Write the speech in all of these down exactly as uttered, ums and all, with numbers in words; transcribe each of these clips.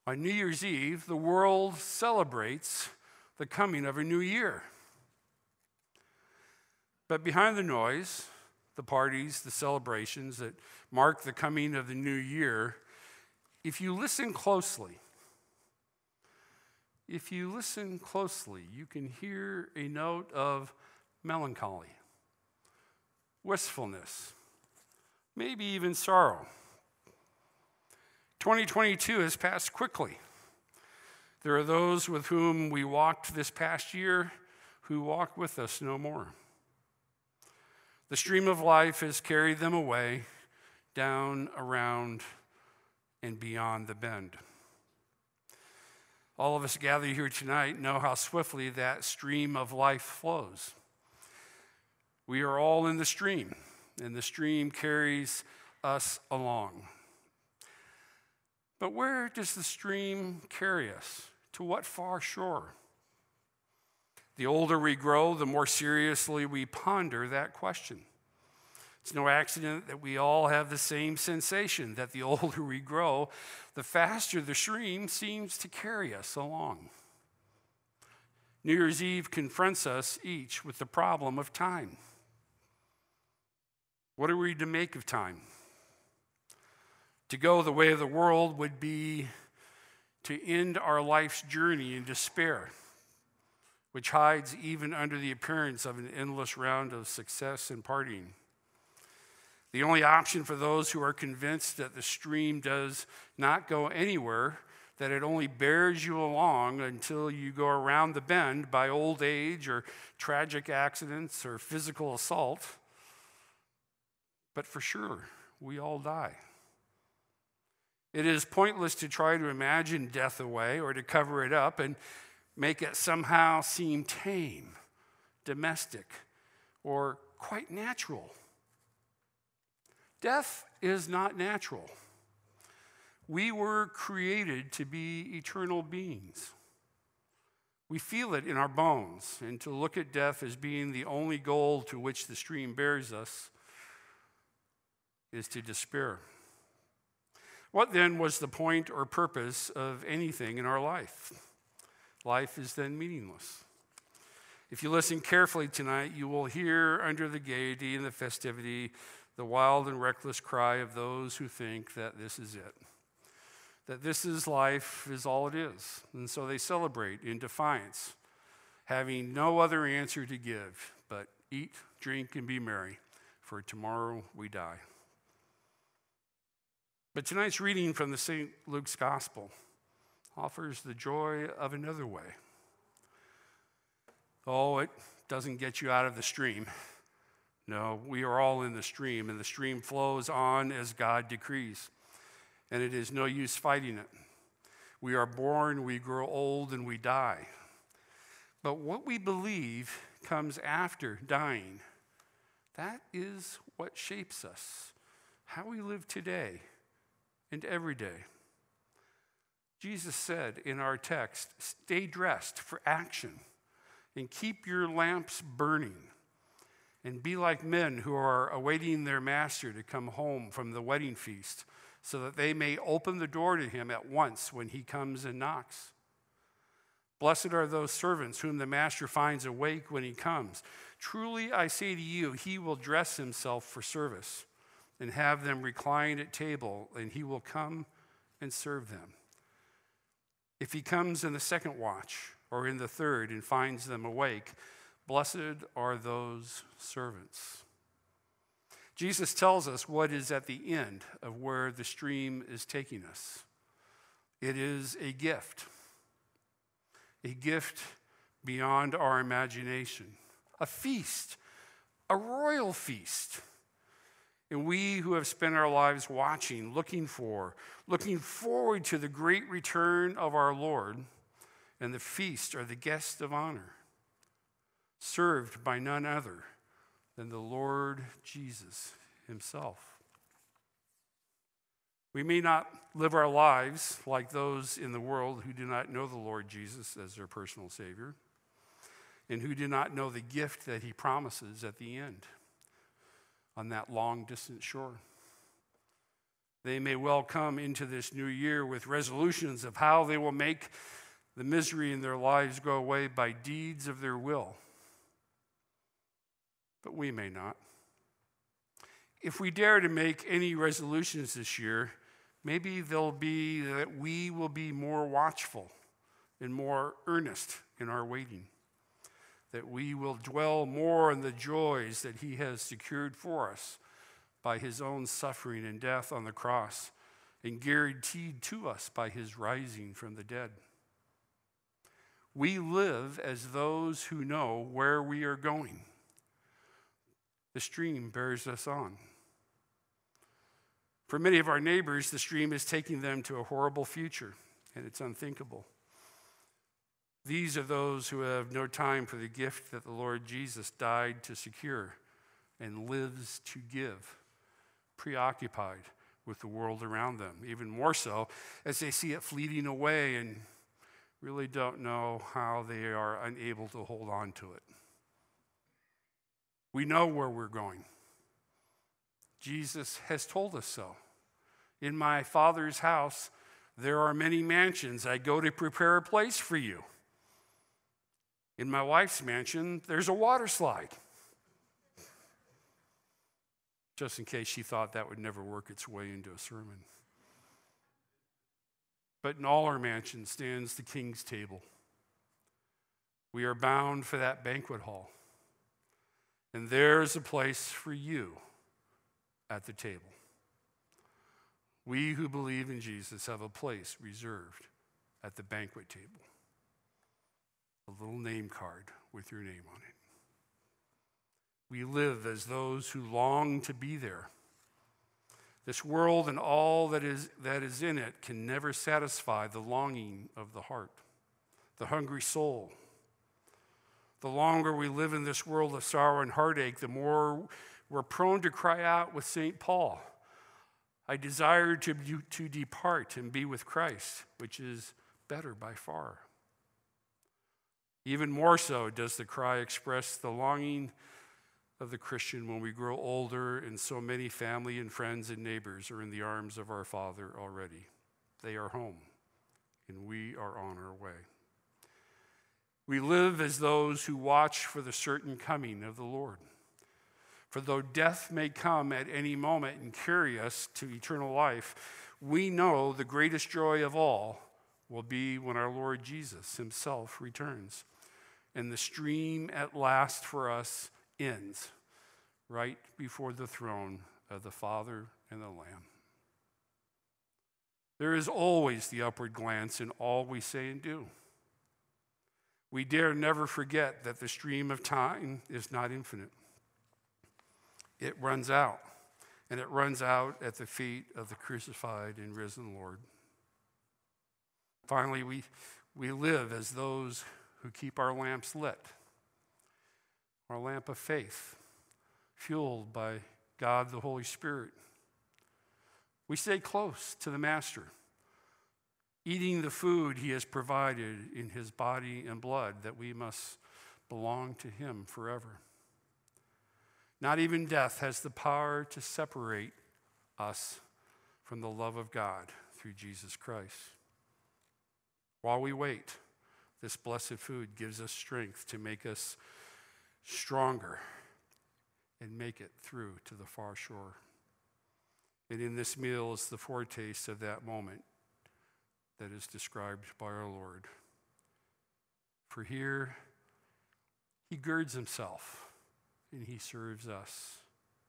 On New Year's Eve, the world celebrates the coming of a new year. But behind the noise, the parties, the celebrations that mark the coming of the new year, if you listen closely, if you listen closely, you can hear a note of melancholy, wistfulness, maybe even sorrow. twenty twenty-two has passed quickly. There are those with whom we walked this past year who walk with us no more. The stream of life has carried them away, down, around, and beyond the bend. All of us gathered here tonight know how swiftly that stream of life flows. We are all in the stream, and the stream carries us along. But where does the stream carry us? To what far shore? The older we grow, the more seriously we ponder that question. It's no accident that we all have the same sensation, that the older we grow, the faster the stream seems to carry us along. New Year's Eve confronts us each with the problem of time. What are we to make of time? To go the way of the world would be to end our life's journey in despair, which hides even under the appearance of an endless round of success and partying. The only option for those who are convinced that the stream does not go anywhere, that it only bears you along until you go around the bend by old age or tragic accidents or physical assault. But for sure, we all die. It is pointless to try to imagine death away or to cover it up and make it somehow seem tame, domestic, or quite natural. Death is not natural. We were created to be eternal beings. We feel it in our bones, and to look at death as being the only goal to which the stream bears us is to despair. What then was the point or purpose of anything in our life? Life is then meaningless. If you listen carefully tonight, you will hear under the gaiety and the festivity the wild and reckless cry of those who think that this is it, that this is life is all it is. And so they celebrate in defiance, having no other answer to give but eat, drink, and be merry, for tomorrow we die. But tonight's reading from the Saint Luke's Gospel offers the joy of another way. Oh, it doesn't get you out of the stream. No, we are all in the stream, and the stream flows on as God decrees, and it is no use fighting it. We are born, we grow old, and we die. But what we believe comes after dying. That is what shapes us, how we live today and every day. Jesus said in our text, stay dressed for action and keep your lamps burning. And be like men who are awaiting their master to come home from the wedding feast, so that they may open the door to him at once when he comes and knocks. Blessed are those servants whom the master finds awake when he comes. Truly I say to you, he will dress himself for service and have them recline at table, and he will come and serve them. If he comes in the second watch or in the third and finds them awake, blessed are those servants. Jesus tells us what is at the end of where the stream is taking us. It is a gift, a gift beyond our imagination, a feast, a royal feast. And we who have spent our lives watching, looking for, looking forward to the great return of our Lord and the feast are the guests of honor, served by none other than the Lord Jesus himself. We may not live our lives like those in the world who do not know the Lord Jesus as their personal Savior and who do not know the gift that he promises at the end on that long distant shore. They may well come into this new year with resolutions of how they will make the misery in their lives go away by deeds of their will. But we may not. If we dare to make any resolutions this year, maybe they'll be that we will be more watchful and more earnest in our waiting, that we will dwell more on the joys that he has secured for us by his own suffering and death on the cross and guaranteed to us by his rising from the dead. We live as those who know where we are going. The stream bears us on. For many of our neighbors, the stream is taking them to a horrible future, and it's unthinkable. These are those who have no time for the gift that the Lord Jesus died to secure and lives to give, preoccupied with the world around them, even more so as they see it fleeting away and really don't know how they are unable to hold on to it. We know where we're going. Jesus has told us so. In my Father's house, there are many mansions. I go to prepare a place for you. In my wife's mansion, there's a water slide. Just in case she thought that would never work its way into a sermon. But in all our mansions stands the King's table. We are bound for that banquet hall. And there's a place for you at the table. We who believe in Jesus have a place reserved at the banquet table. A little name card with your name on it. We live as those who long to be there. This world and all that is, that is in it can never satisfy the longing of the heart, the hungry soul. The longer we live in this world of sorrow and heartache, the more we're prone to cry out with Saint Paul, I desire to, to depart and be with Christ, which is better by far. Even more so does the cry express the longing of the Christian when we grow older and so many family and friends and neighbors are in the arms of our Father already. They are home, and we are on our way. We live as those who watch for the certain coming of the Lord. For though death may come at any moment and carry us to eternal life, we know the greatest joy of all will be when our Lord Jesus himself returns, and the stream at last for us ends right before the throne of the Father and the Lamb. There is always the upward glance in all we say and do. We dare never forget that the stream of time is not infinite. It runs out, and it runs out at the feet of the crucified and risen Lord. Finally, we, we live as those who keep our lamps lit, our lamp of faith, fueled by God the Holy Spirit. We stay close to the Master, eating the food he has provided in his body and blood, that we must belong to him forever. Not even death has the power to separate us from the love of God through Jesus Christ. While we wait, this blessed food gives us strength to make us stronger and make it through to the far shore. And in this meal is the foretaste of that moment that is described by our Lord. For here he girds himself and he serves us.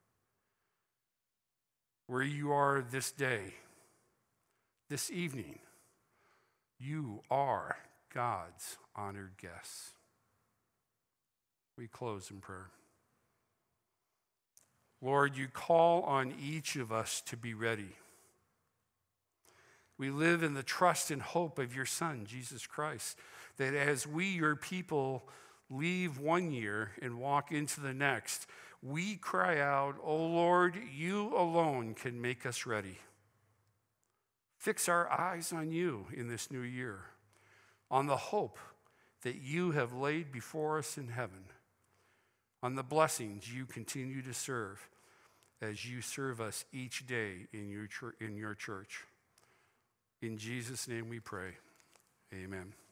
Where you are this day, this evening, you are God's honored guests. We close in prayer. Lord, you call on each of us to be ready. We live in the trust and hope of your Son, Jesus Christ, that as we, your people, leave one year and walk into the next, we cry out, "O Lord, you alone can make us ready." Fix our eyes on you in this new year, on the hope that you have laid before us in heaven, on the blessings you continue to serve, as you serve us each day in your, in your church. In Jesus' name we pray. Amen.